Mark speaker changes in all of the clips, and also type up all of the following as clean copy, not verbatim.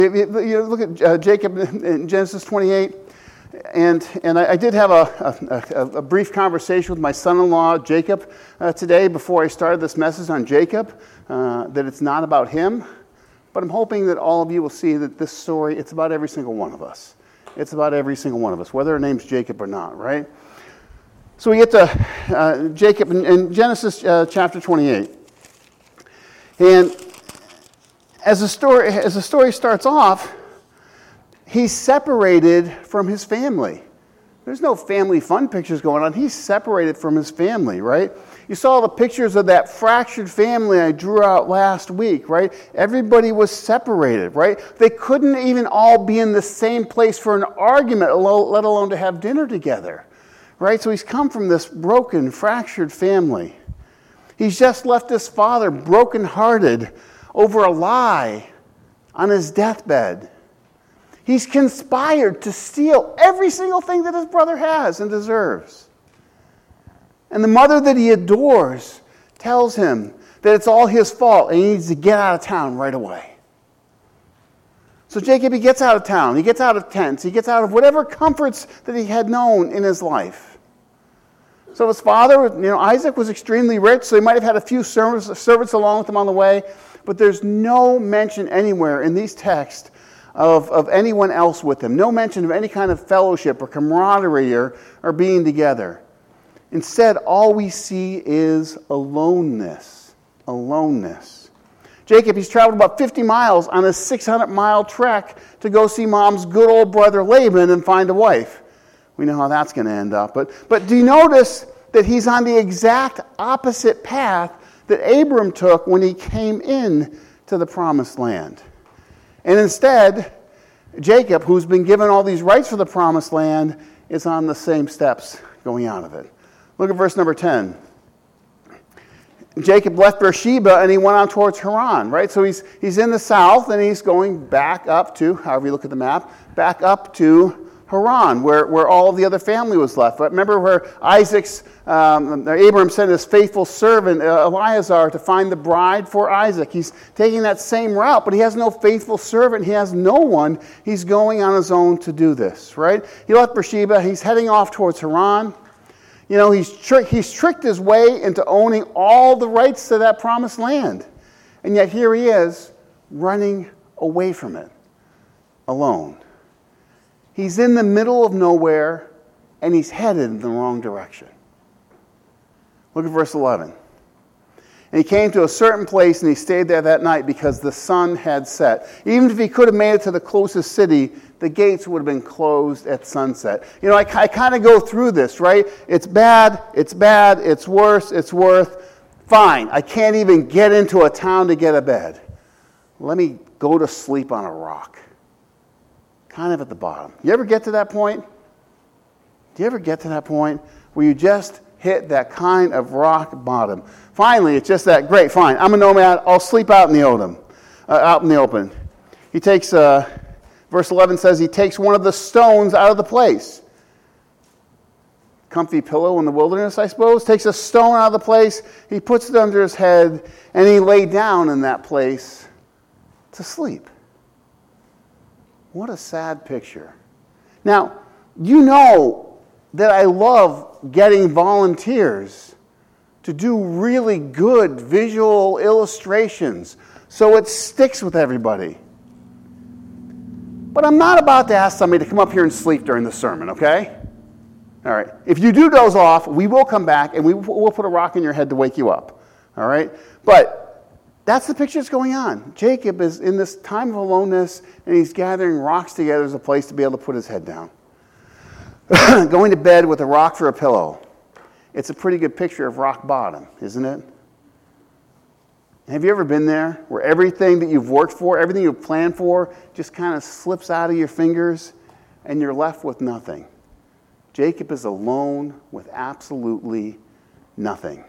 Speaker 1: You look at Jacob in Genesis 28, and I did have a brief conversation with my son-in-law, Jacob, today before I started this message on Jacob, that it's not about him, but I'm hoping that all of you will see that this story, it's about every single one of us. It's about every single one of us, whether our name's Jacob or not, right? So we get to Jacob in Genesis chapter 28. And as the story starts off, he's separated from his family. There's no family fun pictures going on. He's separated from his family, right? You saw the pictures of that fractured family I drew out last week, right? Everybody was separated, right? They couldn't even all be in the same place for an argument, let alone to have dinner together, right? So he's come from this broken, fractured family. He's just left his father brokenhearted over a lie on his deathbed. He's conspired to steal every single thing that his brother has and deserves. And the mother that he adores tells him that it's all his fault and he needs to get out of town right away. So Jacob, he gets out of town. He gets out of tents. He gets out of whatever comforts that he had known in his life. So his father, Isaac was extremely rich, so he might have had a few servants along with him on the way. But there's no mention anywhere in these texts of anyone else with him. No mention of any kind of fellowship or camaraderie or being together. Instead, all we see is aloneness. Aloneness. Jacob, he's traveled about 50 miles on a 600-mile trek to go see mom's good old brother Laban and find a wife. We know how that's going to end up. But do you notice that he's on the exact opposite path that Abram took when he came in to the promised land? And instead, Jacob, who's been given all these rights for the promised land, is on the same steps going out of it. Look at verse number 10. Jacob left Beersheba and he went on towards Haran, right? So he's in the south and he's going back up to, however you look at the map, back up to Haran, where all of the other family was left. Right? Remember where Abram sent his faithful servant Eliezer to find the bride for Isaac. He's taking that same route, but he has no faithful servant. He has no one. He's going on his own to do this, right? He left Beersheba. He's heading off towards Haran. He's tricked his way into owning all the rights to that promised land. And yet here he is running away from it, alone. He's in the middle of nowhere, and he's headed in the wrong direction. Look at verse 11. And he came to a certain place, and he stayed there that night because the sun had set. Even if he could have made it to the closest city, the gates would have been closed at sunset. I kind of go through this, right? It's bad, it's worse, it's worth. Fine, I can't even get into a town to get a bed. Let me go to sleep on a rock. Kind of at the bottom. You ever get to that point? Do you ever get to that point where you just hit that kind of rock bottom? Finally, it's just that, great, fine, I'm a nomad, I'll sleep out in the open. He takes, verse 11 says, he takes one of the stones out of the place. Comfy pillow in the wilderness, I suppose. Takes a stone out of the place, he puts it under his head, and he lay down in that place to sleep. What a sad picture. Now, you know that I love getting volunteers to do really good visual illustrations so it sticks with everybody. But I'm not about to ask somebody to come up here and sleep during the sermon, okay? All right. If you do doze off, we will come back and we'll put a rock in your head to wake you up. All right? But that's the picture that's going on. Jacob is in this time of aloneness, and he's gathering rocks together as a place to be able to put his head down. Going to bed with a rock for a pillow. It's a pretty good picture of rock bottom, isn't it? Have you ever been there where everything that you've worked for, everything you've planned for, just kind of slips out of your fingers, and you're left with nothing? Jacob is alone with absolutely nothing.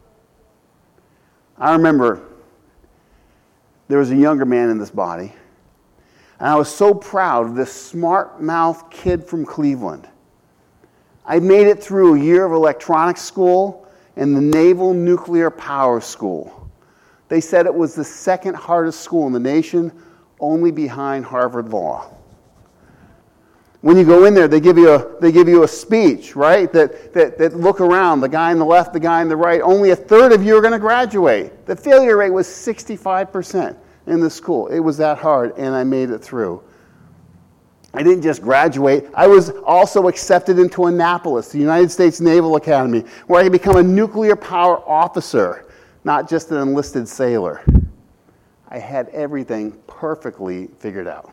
Speaker 1: I remember there was a younger man in this body, and I was so proud of this smart-mouthed kid from Cleveland. I made it through a year of electronics school and the Naval Nuclear Power School. They said it was the second hardest school in the nation, only behind Harvard Law. When you go in there, they give you a speech, right? That look around, the guy on the left, the guy on the right. Only a third of you are going to graduate. The failure rate was 65% in the school. It was that hard, and I made it through. I didn't just graduate. I was also accepted into Annapolis, the United States Naval Academy, where I could become a nuclear power officer, not just an enlisted sailor. I had everything perfectly figured out.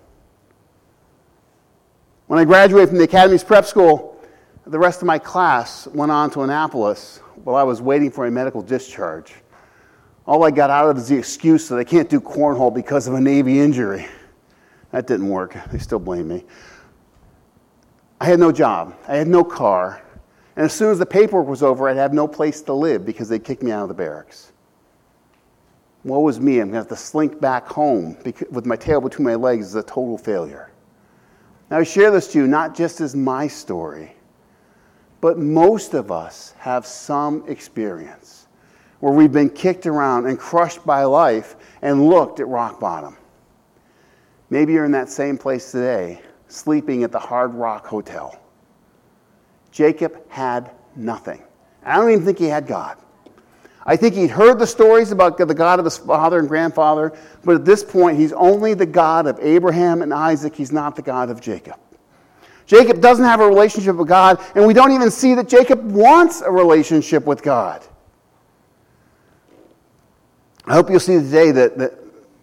Speaker 1: When I graduated from the Academy's prep school, the rest of my class went on to Annapolis while I was waiting for a medical discharge. All I got out of it is the excuse that I can't do cornhole because of a Navy injury. That didn't work. They still blame me. I had no job. I had no car. And as soon as the paperwork was over, I'd have no place to live because they'd kick me out of the barracks. Woe was me. I'm going to have to slink back home with my tail between my legs as a total failure. Now, I share this to you not just as my story, but most of us have some experience where we've been kicked around and crushed by life and looked at rock bottom. Maybe you're in that same place today, sleeping at the Hard Rock Hotel. Jacob had nothing. I don't even think he had God. I think he'd heard the stories about the God of his father and grandfather, but at this point, he's only the God of Abraham and Isaac. He's not the God of Jacob. Jacob doesn't have a relationship with God, and we don't even see that Jacob wants a relationship with God. I hope you'll see today that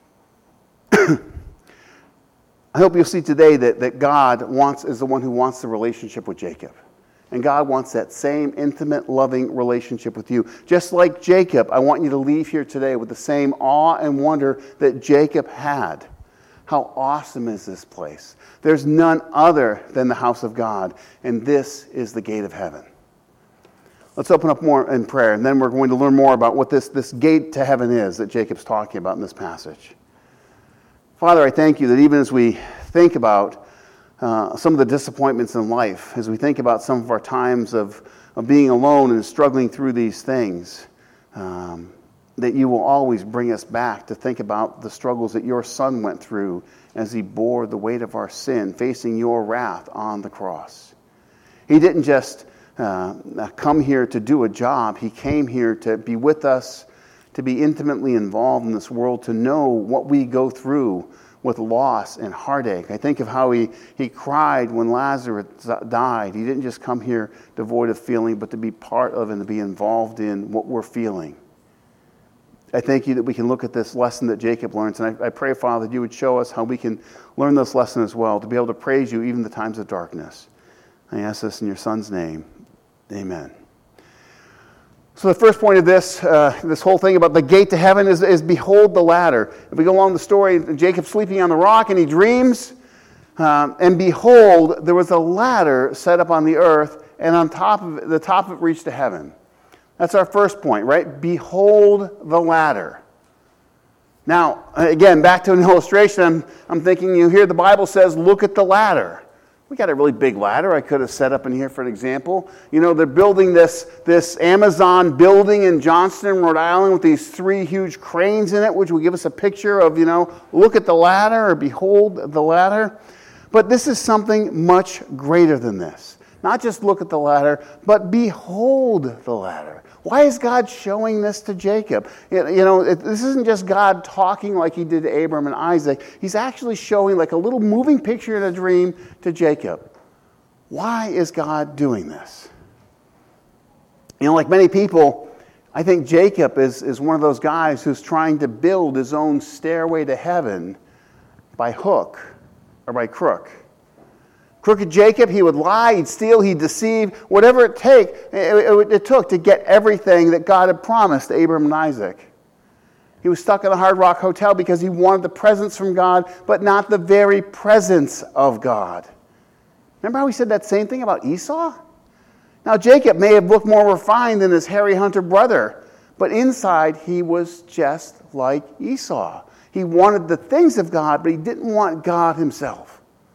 Speaker 1: God is the one who wants the relationship with Jacob. And God wants that same intimate, loving relationship with you. Just like Jacob, I want you to leave here today with the same awe and wonder that Jacob had. How awesome is this place? There's none other than the house of God, and this is the gate of heaven. Let's open up more in prayer, and then we're going to learn more about what this gate to heaven is that Jacob's talking about in this passage. Father, I thank you that even as we think about some of the disappointments in life, as we think about some of our times of being alone and struggling through these things, that you will always bring us back to think about the struggles that your Son went through as he bore the weight of our sin, facing your wrath on the cross. He didn't just come here to do a job. He came here to be with us, to be intimately involved in this world, to know what we go through with loss and heartache. I think of how he cried when Lazarus died. He didn't just come here devoid of feeling, but to be part of and to be involved in what we're feeling. I thank you that we can look at this lesson that Jacob learns, and I pray, Father, that you would show us how we can learn this lesson as well, to be able to praise you even in the times of darkness. I ask this in your Son's name. Amen. So the first point of this whole thing about the gate to heaven is behold the ladder. If we go along the story, Jacob's sleeping on the rock and he dreams, and behold, there was a ladder set up on the earth, and on top of it, the top of it reached to heaven. That's our first point, right? Behold the ladder. Now, again, back to an illustration, I'm thinking, you hear the Bible says, look at the ladder. We got a really big ladder I could have set up in here for an example. You know, they're building this Amazon building in Johnston, Rhode Island with these 3 huge cranes in it, which will give us a picture of, look at the ladder or behold the ladder. But this is something much greater than this. Not just look at the ladder, but behold the ladder. Why is God showing this to Jacob? This isn't just God talking like he did to Abraham and Isaac. He's actually showing like a little moving picture in a dream to Jacob. Why is God doing this? Like many people, I think Jacob is one of those guys who's trying to build his own stairway to heaven by hook or by crook. Crooked Jacob, he would lie, he'd steal, he'd deceive, whatever it took to get everything that God had promised to Abraham and Isaac. He was stuck in the Hard Rock Hotel because he wanted the presence from God, but not the very presence of God. Remember how he said that same thing about Esau? Now, Jacob may have looked more refined than his hairy hunter brother, but inside he was just like Esau. He wanted the things of God, but he didn't want God himself.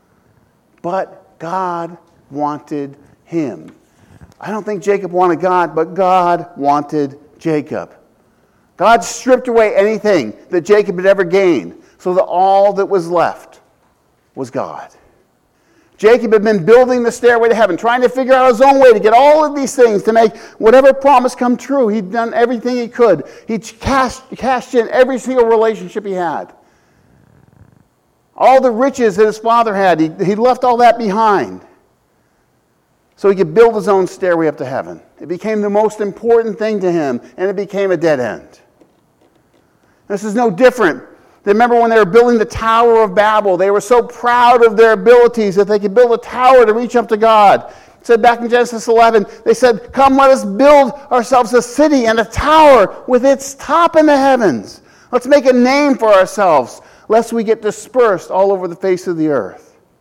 Speaker 1: But God wanted him. I don't think Jacob wanted God, but God wanted Jacob. God stripped away anything that Jacob had ever gained. so that all that was left was God. Jacob had been building the stairway to heaven, trying to figure out his own way to get all of these things, to make whatever promise come true. He'd done everything he could. He cashed in every single relationship he had. All the riches that his father had, he left all that behind so he could build his own stairway up to heaven. It became the most important thing to him, and it became a dead end. This is no different. Remember when they were building the Tower of Babel, they were so proud of their abilities that they could build a tower to reach up to God. It said back in Genesis 11, they said, "Come, let us build ourselves a city and a tower with its top in the heavens. Let's make a name for ourselves, lest we get dispersed all over the face of the earth."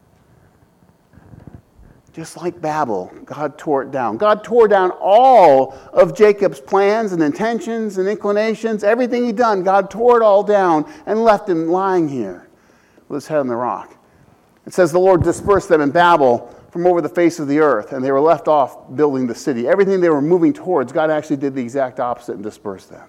Speaker 1: Just like Babel, God tore it down. God tore down all of Jacob's plans and intentions and inclinations. Everything he'd done, God tore it all down and left him lying here with his head on the rock. It says the Lord dispersed them in Babel from over the face of the earth, and they were left off building the city. Everything they were moving towards, God actually did the exact opposite and dispersed them.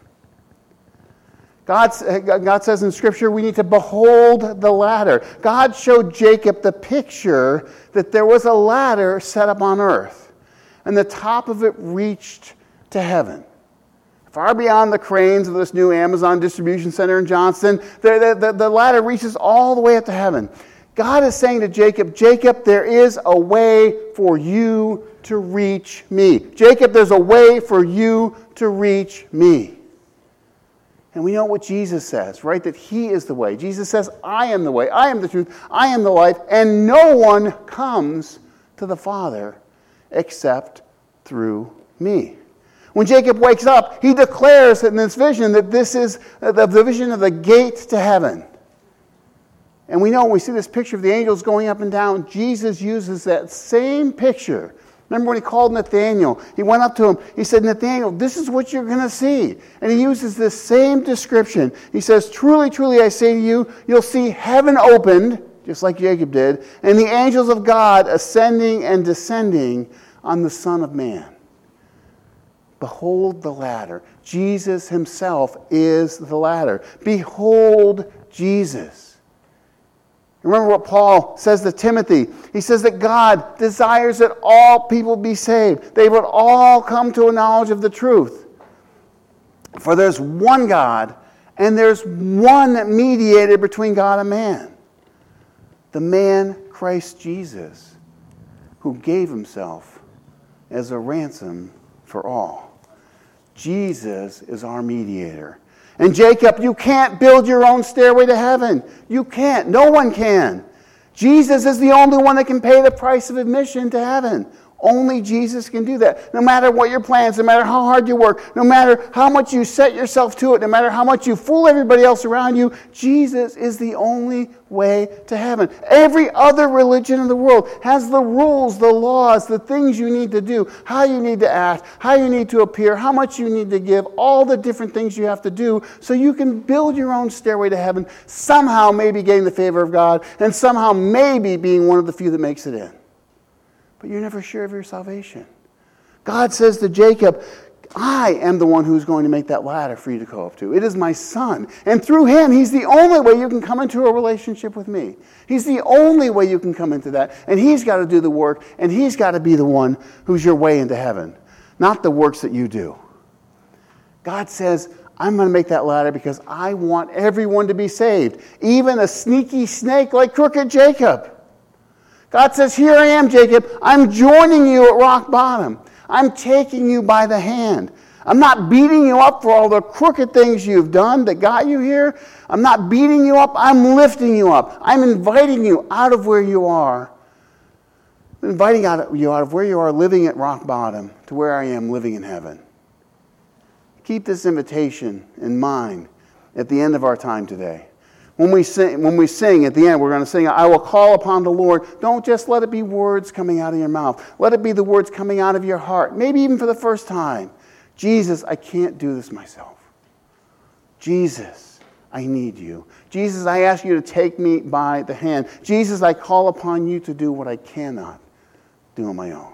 Speaker 1: God says in Scripture we need to behold the ladder. God showed Jacob the picture that there was a ladder set up on earth, and the top of it reached to heaven. Far beyond the cranes of this new Amazon distribution center in Johnston, the ladder reaches all the way up to heaven. God is saying to Jacob, "Jacob, there is a way for you to reach me. Jacob, there's a way for you to reach me." And we know what Jesus says, right? That he is the way. Jesus says, "I am the way, I am the truth, I am the life, and no one comes to the Father except through me." When Jacob wakes up, he declares in this vision that this is the vision of the gate to heaven. And we know when we see this picture of the angels going up and down, Jesus uses that same picture. Remember when he called Nathanael? He went up to him. He said, "Nathanael, this is what you're going to see." And he uses this same description. He says, "Truly, truly, I say to you, you'll see heaven opened," just like Jacob did, "and the angels of God ascending and descending on the Son of Man." Behold the ladder. Jesus himself is the ladder. Behold Jesus. Remember what Paul says to Timothy. He says that God desires that all people be saved. They would all come to a knowledge of the truth. For there's one God, and there's one mediator between God and man. The man Christ Jesus, who gave himself as a ransom for all. Jesus is our mediator. And Jacob, you can't build your own stairway to heaven. You can't. No one can. Jesus is the only one that can pay the price of admission to heaven. Only Jesus can do that. No matter what your plans, no matter how hard you work, no matter how much you set yourself to it, no matter how much you fool everybody else around you, Jesus is the only way to heaven. Every other religion in the world has the rules, the laws, the things you need to do, how you need to act, how you need to appear, how much you need to give, all the different things you have to do so you can build your own stairway to heaven, somehow maybe getting the favor of God, and somehow maybe being one of the few that makes it in. But you're never sure of your salvation. God says to Jacob, "I am the one who's going to make that ladder for you to go up to. It is my son. And through him, he's the only way you can come into a relationship with me. He's the only way you can come into that. And he's got to do the work, and he's got to be the one who's your way into heaven, not the works that you do." God says, "I'm going to make that ladder because I want everyone to be saved, even a sneaky snake like crooked Jacob." God says, "Here I am, Jacob. I'm joining you at rock bottom. I'm taking you by the hand. I'm not beating you up for all the crooked things you've done that got you here. I'm not beating you up. I'm lifting you up. I'm inviting you out of where you are. I'm inviting you out of where you are living at rock bottom to where I am living in heaven." Keep this invitation in mind at the end of our time today. When we sing at the end, we're going to sing, "I will call upon the Lord." Don't just let it be words coming out of your mouth. Let it be the words coming out of your heart, maybe even for the first time. "Jesus, I can't do this myself. Jesus, I need you. Jesus, I ask you to take me by the hand. Jesus, I call upon you to do what I cannot do on my own."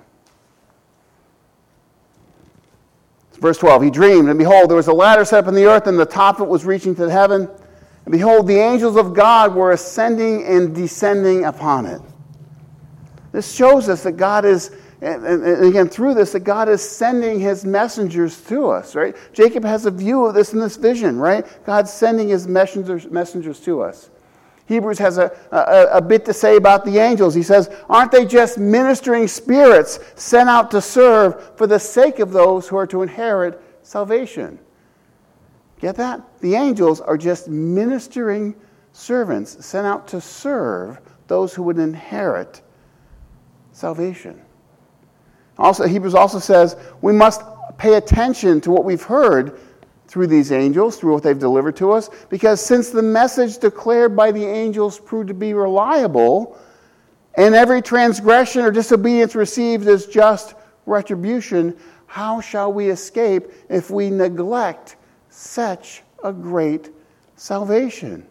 Speaker 1: Verse 12, "He dreamed, and behold, there was a ladder set up in the earth, and the top of it was reaching to heaven. And behold, the angels of God were ascending and descending upon it. This shows us that God is, and again through this, that God is sending his messengers to us, right? Jacob has a view of this in this vision, right? God's sending his messengers to us. Hebrews has a bit to say about the angels. He says, aren't they just ministering spirits sent out to serve for the sake of those who are to inherit salvation? Get that? The angels are just ministering servants sent out to serve those who would inherit salvation. Also, Hebrews also says we must pay attention to what we've heard through these angels, through what they've delivered to us, because since the message declared by the angels proved to be reliable, and every transgression or disobedience received is just retribution, how shall we escape if we neglect such a great salvation?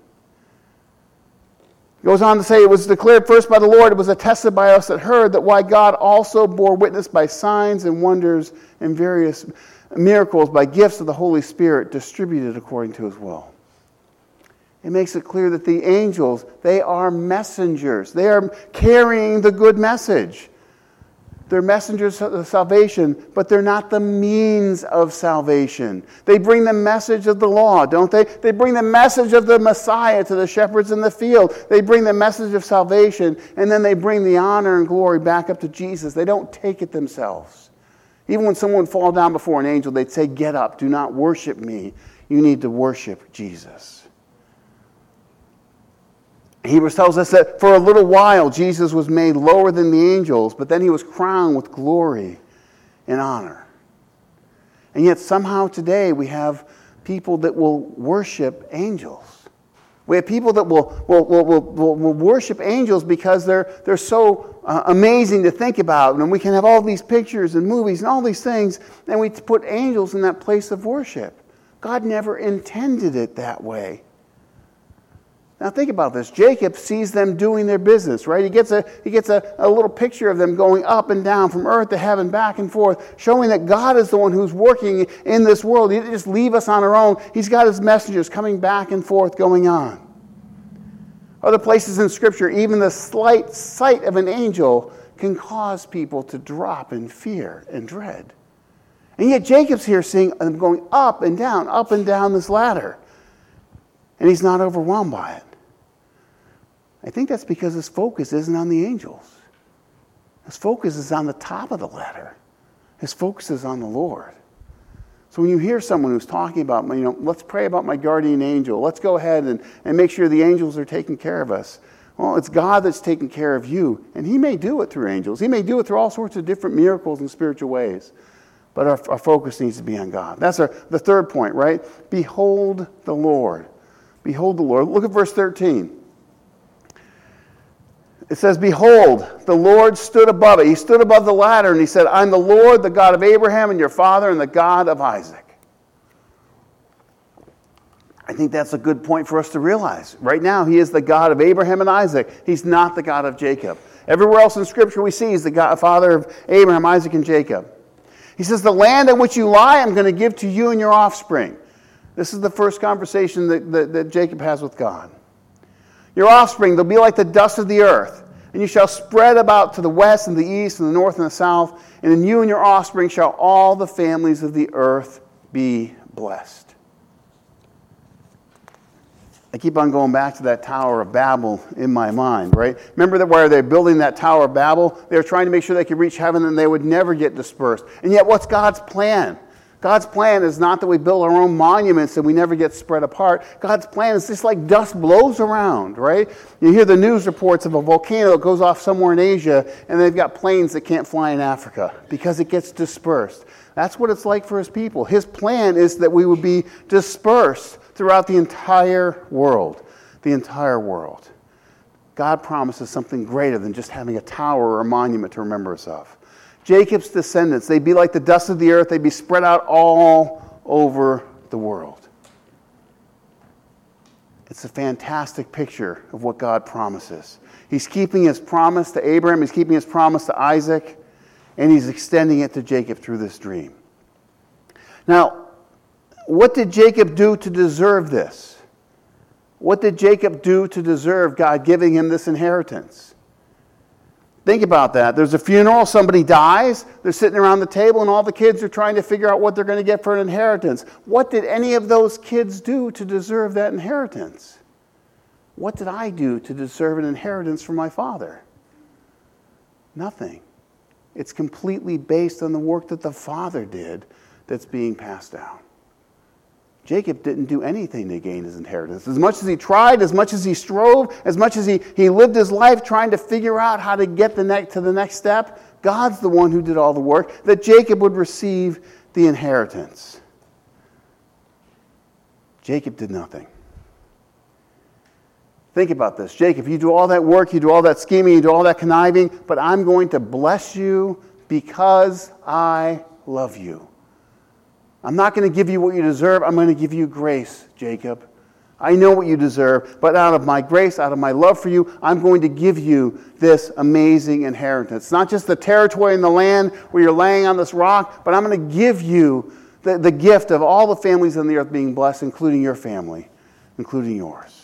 Speaker 1: He goes on to say, it was declared first by the Lord, it was attested by us that heard, that why God also bore witness by signs and wonders and various miracles by gifts of the Holy Spirit distributed according to his will. It makes it clear that the angels, they are messengers. They are carrying the good message. They're messengers of salvation, but they're not the means of salvation. They bring the message of the law, don't they? They bring the message of the Messiah to the shepherds in the field. They bring the message of salvation, and then they bring the honor and glory back up to Jesus. They don't take it themselves. Even when someone would fall down before an angel, they'd say, get up, do not worship me. You need to worship Jesus. Hebrews tells us that for a little while Jesus was made lower than the angels, but then he was crowned with glory and honor. And yet somehow today we have people that will worship angels. We have people that will worship angels because they're so amazing to think about. And we can have all these pictures and movies and all these things, and we put angels in that place of worship. God never intended it that way. Now think about this. Jacob sees them doing their business, right? He gets a little picture of them going up and down from earth to heaven, back and forth, showing that God is the one who's working in this world. He didn't just leave us on our own. He's got his messengers coming back and forth, going on. Other places in Scripture, even the slight sight of an angel can cause people to drop in fear and dread. And yet Jacob's here seeing them going up and down this ladder. And he's not overwhelmed by it. I think that's because his focus isn't on the angels. His focus is on the top of the ladder. His focus is on the Lord. So when you hear someone who's talking about, let's pray about my guardian angel. Let's go ahead and make sure the angels are taking care of us. Well, it's God that's taking care of you. And he may do it through angels. He may do it through all sorts of different miracles and spiritual ways. But our focus needs to be on God. That's the third point, right? Behold the Lord. Behold the Lord. Look at verse 13. It says, behold, the Lord stood above it. He stood above the ladder and he said, I'm the Lord, the God of Abraham and your father, and the God of Isaac. I think that's a good point for us to realize. Right now, he is the God of Abraham and Isaac. He's not the God of Jacob. Everywhere else in Scripture we see he's the God, father of Abraham, Isaac, and Jacob. He says, the land on which you lie, I'm going to give to you and your offspring. This is the first conversation that Jacob has with God. Your offspring, they'll be like the dust of the earth, and you shall spread about to the west and the east and the north and the south, and in you and your offspring shall all the families of the earth be blessed. I keep on going back to that Tower of Babel in my mind, right? Remember that where they're building that Tower of Babel? They were trying to make sure they could reach heaven and they would never get dispersed. And yet what's God's plan? God's plan is not that we build our own monuments and we never get spread apart. God's plan is just like dust blows around, right? You hear the news reports of a volcano that goes off somewhere in Asia and they've got planes that can't fly in Africa because it gets dispersed. That's what it's like for his people. His plan is that we would be dispersed throughout the entire world. The entire world. God promises something greater than just having a tower or a monument to remember us of. Jacob's descendants, they'd be like the dust of the earth. They'd be spread out all over the world. It's a fantastic picture of what God promises. He's keeping his promise to Abraham. He's keeping his promise to Isaac. And he's extending it to Jacob through this dream. Now, what did Jacob do to deserve this? What did Jacob do to deserve God giving him this inheritance? Think about that. There's a funeral, somebody dies, they're sitting around the table, and all the kids are trying to figure out what they're going to get for an inheritance. What did any of those kids do to deserve that inheritance? What did I do to deserve an inheritance from my father? Nothing. It's completely based on the work that the Father did that's being passed down. Jacob didn't do anything to gain his inheritance. As much as he tried, as much as he strove, as much as he lived his life trying to figure out how to get to the next step, God's the one who did all the work, that Jacob would receive the inheritance. Jacob did nothing. Think about this. Jacob, you do all that work, you do all that scheming, you do all that conniving, but I'm going to bless you because I love you. I'm not going to give you what you deserve. I'm going to give you grace, Jacob. I know what you deserve, but out of my grace, out of my love for you, I'm going to give you this amazing inheritance. It's not just the territory and the land where you're laying on this rock, but I'm going to give you the gift of all the families on the earth being blessed, including your family, including yours.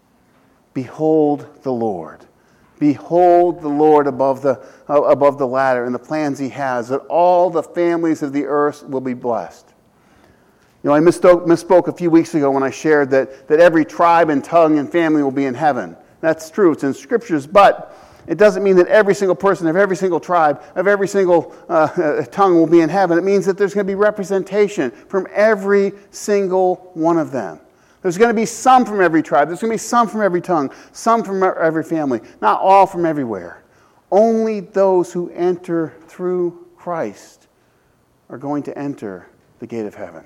Speaker 1: Behold the Lord. Behold the Lord above the ladder and the plans he has, that all the families of the earth will be blessed. You know, I misspoke a few weeks ago when I shared that every tribe and tongue and family will be in heaven. That's true. It's in Scriptures, but it doesn't mean that every single person of every single tribe, of every single tongue will be in heaven. It means that there's going to be representation from every single one of them. There's going to be some from every tribe. There's going to be some from every tongue, some from every family. Not all from everywhere. Only those who enter through Christ are going to enter the gate of heaven.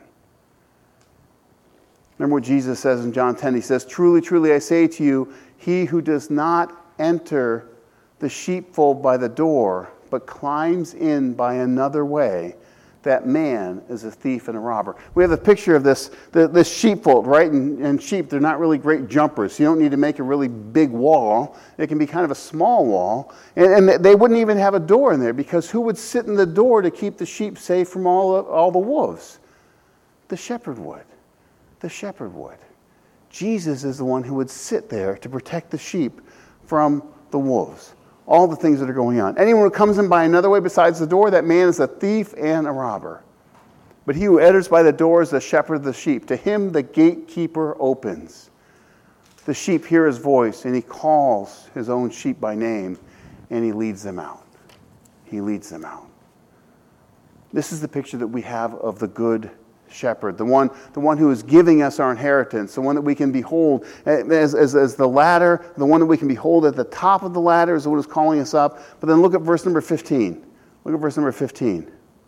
Speaker 1: Remember what Jesus says in John 10. He says, "Truly, truly, I say to you, he who does not enter the sheepfold by the door, but climbs in by another way, that man is a thief and a robber." We have a picture of this sheepfold, right? And sheep, they're not really great jumpers. So you don't need to make a really big wall. It can be kind of a small wall. And they wouldn't even have a door in there, because who would sit in the door to keep the sheep safe from all the wolves? The shepherd would. The shepherd would. Jesus is the one who would sit there to protect the sheep from the wolves. All the things that are going on. Anyone who comes in by another way besides the door, that man is a thief and a robber. But he who enters by the door is the shepherd of the sheep. To him the gatekeeper opens. The sheep hear his voice, and he calls his own sheep by name, and he leads them out. He leads them out. This is the picture that we have of the good shepherd, the one who is giving us our inheritance, the one that we can behold as the ladder, the one that we can behold at the top of the ladder is the one who's calling us up. But then look at verse number 15. Look at verse number 15.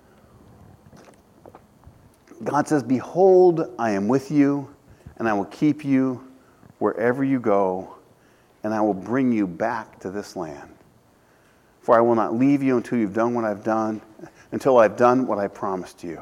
Speaker 1: God says, "Behold, I am with you, and I will keep you wherever you go, and I will bring you back to this land. For I will not leave you until you've done what I've done, until I've done what I promised you."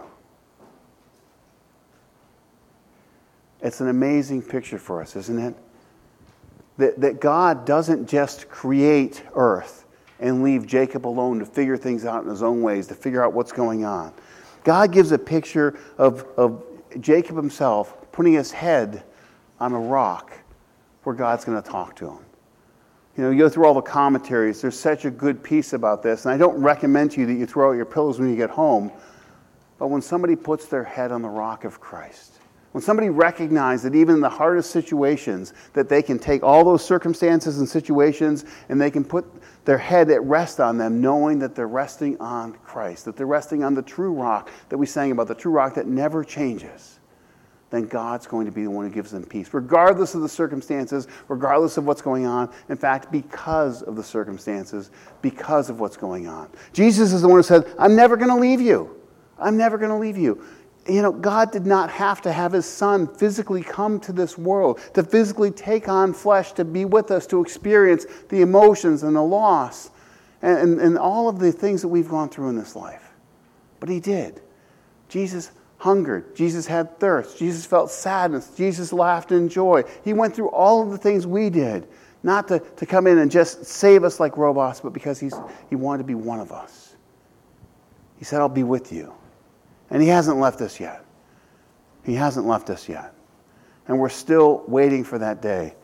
Speaker 1: It's an amazing picture for us, isn't it? That God doesn't just create earth and leave Jacob alone to figure things out in his own ways, to figure out what's going on. God gives a picture of Jacob himself putting his head on a rock where God's going to talk to him. You know, you go through all the commentaries. There's such a good piece about this. And I don't recommend to you that you throw out your pillows when you get home. But when somebody puts their head on the rock of Christ, when somebody recognizes that even in the hardest situations, that they can take all those circumstances and situations and they can put their head at rest on them, knowing that they're resting on Christ, that they're resting on the true rock that we sang about, the true rock that never changes, then God's going to be the one who gives them peace, regardless of the circumstances, regardless of what's going on. In fact, because of the circumstances, because of what's going on. Jesus is the one who said, "I'm never going to leave you. I'm never going to leave you." You know, God did not have to have his son physically come to this world, to physically take on flesh, to be with us, to experience the emotions and the loss and all of the things that we've gone through in this life. But he did. Jesus hungered. Jesus had thirst. Jesus felt sadness. Jesus laughed in joy. He went through all of the things we did, not to come in and just save us like robots, but because he wanted to be one of us. He said, "I'll be with you." And he hasn't left us yet. He hasn't left us yet. And we're still waiting for that day.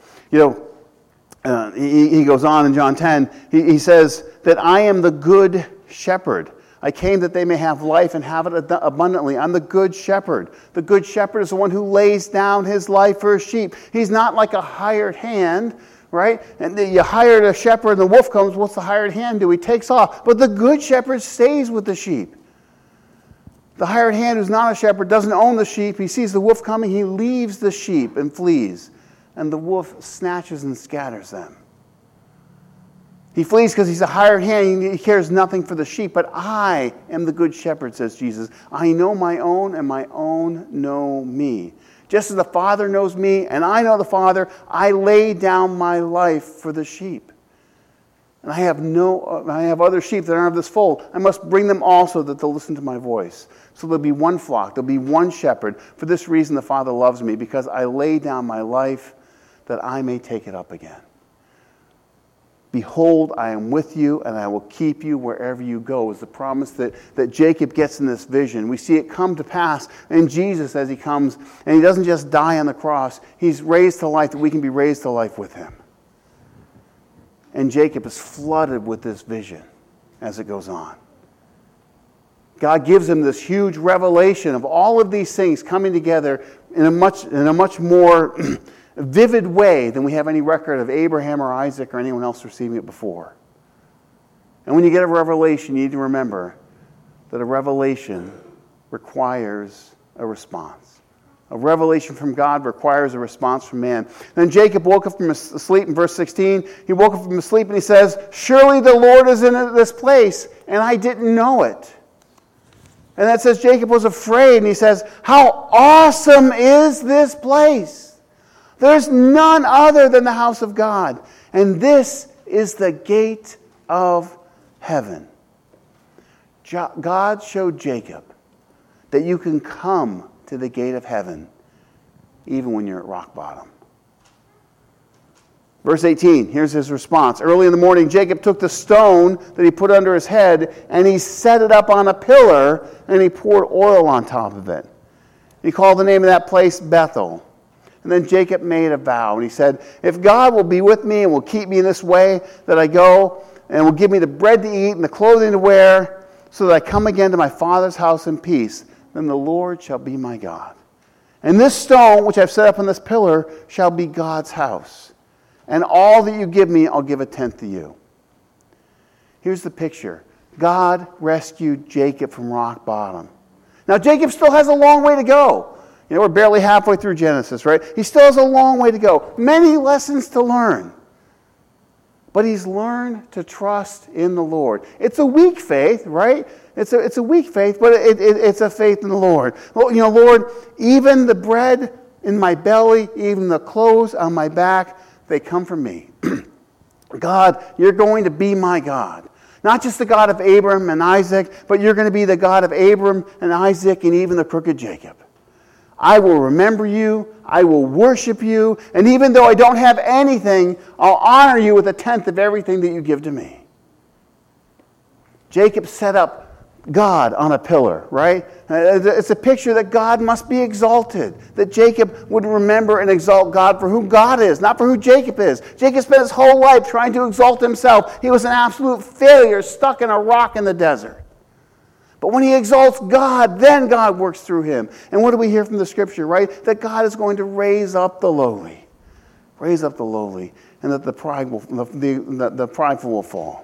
Speaker 1: He goes on in John 10, he says that I am the good shepherd. I came that they may have life and have it abundantly. I'm the good shepherd. The good shepherd is the one who lays down his life for his sheep. He's not like a hired hand, right? And you hired a shepherd and the wolf comes, what's the hired hand do? He takes off. But the good shepherd stays with the sheep. The hired hand who's not a shepherd doesn't own the sheep. He sees the wolf coming, he leaves the sheep and flees. And the wolf snatches and scatters them. He flees because he's a hired hand. He cares nothing for the sheep. But I am the good shepherd, says Jesus. I know my own, and my own know me. Just as the Father knows me, and I know the Father, I lay down my life for the sheep. And I have other sheep that aren't of this fold. I must bring them also that they'll listen to my voice. So there'll be one flock, there'll be one shepherd. For this reason the Father loves me, because I lay down my life that I may take it up again. Behold, I am with you, and I will keep you wherever you go, is the promise that Jacob gets in this vision. We see it come to pass in Jesus as he comes, and he doesn't just die on the cross. He's raised to life that we can be raised to life with him. And Jacob is flooded with this vision as it goes on. God gives him this huge revelation of all of these things coming together in a much more vivid way than we have any record of Abraham or Isaac or anyone else receiving it before. And when you get a revelation, you need to remember that a revelation requires a response. A revelation from God requires a response from man. Then Jacob woke up from his sleep in verse 16. He woke up from his sleep and he says, surely the Lord is in this place, and I didn't know it. And that says Jacob was afraid, and he says, how awesome is this place? There's none other than the house of God. And this is the gate of heaven. God showed Jacob that you can come to the gate of heaven even when you're at rock bottom. Verse 18, here's his response. Early in the morning, Jacob took the stone that he put under his head, and he set it up on a pillar, and he poured oil on top of it. He called the name of that place Bethel. And then Jacob made a vow, and he said, if God will be with me and will keep me in this way that I go, and will give me the bread to eat and the clothing to wear, so that I come again to my father's house in peace, then the Lord shall be my God. And this stone, which I've set up on this pillar, shall be God's house. And all that you give me, I'll give a tenth to you. Here's the picture. God rescued Jacob from rock bottom. Now, Jacob still has a long way to go. We're barely halfway through Genesis, right? He still has a long way to go. Many lessons to learn. But he's learned to trust in the Lord. It's a weak faith, right? It's a weak faith, but it's a faith in the Lord. Well, Lord, even the bread in my belly, even the clothes on my back, they come from me. God, you're going to be my God. Not just the God of Abram and Isaac, but you're going to be the God of Abram and Isaac and even the crooked Jacob. I will remember you, I will worship you, and even though I don't have anything, I'll honor you with a tenth of everything that you give to me. Jacob set up God on a pillar, right? It's a picture that God must be exalted, that Jacob would remember and exalt God for who God is, not for who Jacob is. Jacob spent his whole life trying to exalt himself. He was an absolute failure, stuck in a rock in the desert. But when he exalts God, then God works through him. And what do we hear from the Scripture, right? That God is going to raise up the lowly. Raise up the lowly, and that the prideful will fall.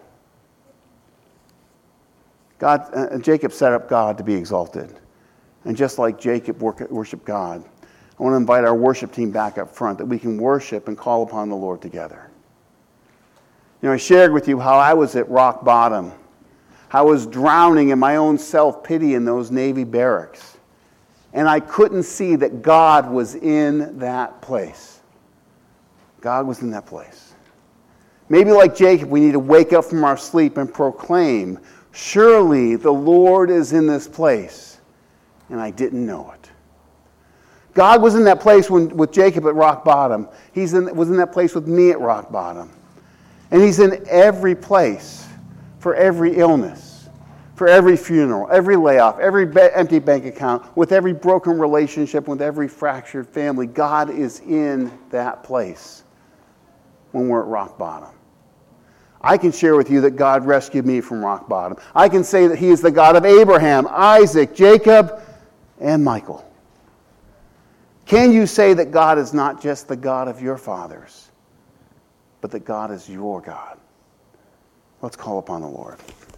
Speaker 1: Jacob set up God to be exalted. And just like Jacob worshiped God, I want to invite our worship team back up front that we can worship and call upon the Lord together. I shared with you how I was at rock bottom. I was drowning in my own self-pity in those Navy barracks. And I couldn't see that God was in that place. God was in that place. Maybe like Jacob, we need to wake up from our sleep and proclaim, surely the Lord is in this place, and I didn't know it. God was in that place with Jacob at rock bottom. He was in that place with me at rock bottom. And he's in every place for every illness, For every funeral, every layoff, every empty bank account, with every broken relationship, with every fractured family, God is in that place when we're at rock bottom. I can share with you that God rescued me from rock bottom. I can say that He is the God of Abraham, Isaac, Jacob, and Michael. Can you say that God is not just the God of your fathers, but that God is your God? Let's call upon the Lord.